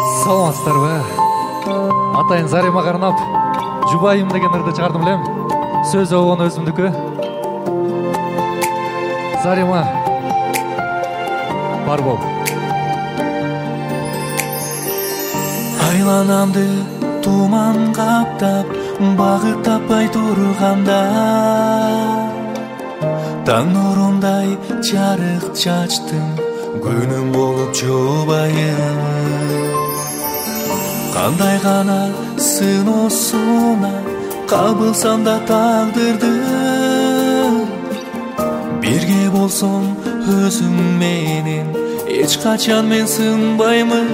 Саламатсыздарбы? Атайын Заремага арнап Жубайым деген ырды чыгардым элем. Сөзү болгон өзүмдүкү. Зарема бар бол. Айланамды туман каптап, багыт таппай турганда, таң нурундай жарык чачтың, күнүм болуп жубайым. Кандай гана сыноосуна кабылсам да тагдырды, бирге болсоң өзүң менен эч качан мен сынбаймын.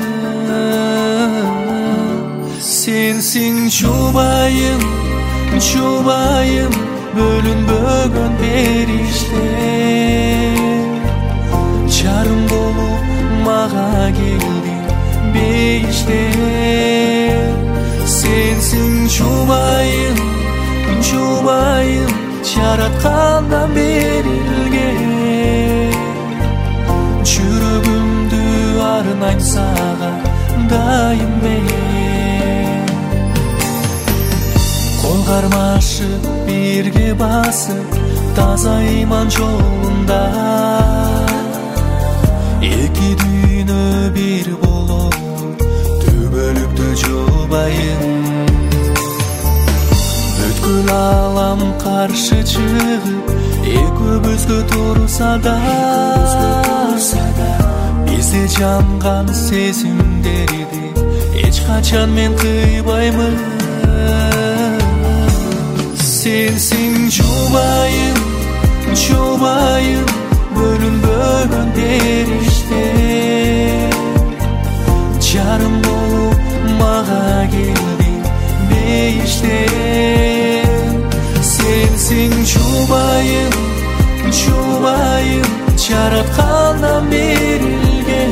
Сенсиң жубайым, жубайым, бөлүнбөгөн периште, жарым болуп мага келдиң бейиште. Сенсиң жубайым, жубайым, жараткандан берилген, жүрөгүмдү арнайм сага дайым мен. Кол кармашып бирге басып таза иман жолунда, эки дүйнө бир болоп түбөлүктү жубайым. Бүткүл алам каршы чыгып экөөбүзгө турса да, бизде жанган сезимдерди эч качан мен кыйбаймын. Сенсиң жубайым, жубайым, бөлүнбөгөн периште, жарым болуп мага келдиң бейиште. Сенсиң жубайым, жубайым, жараткандан берилген,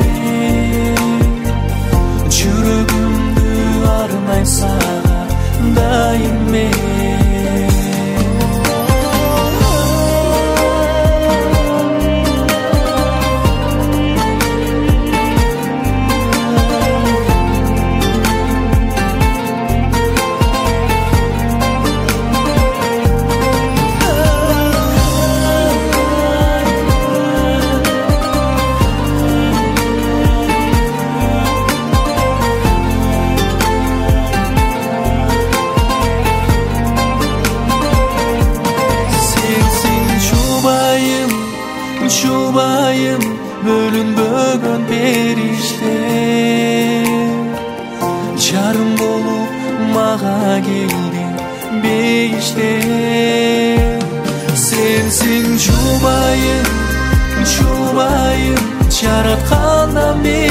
жүрөгүмдү арнайм сага дайым мен. Жубайым, бөлүнбөгөн периште, жарым болуп мага келдиң бейиште. Сенсиң жубайым, жубайым, жараткандан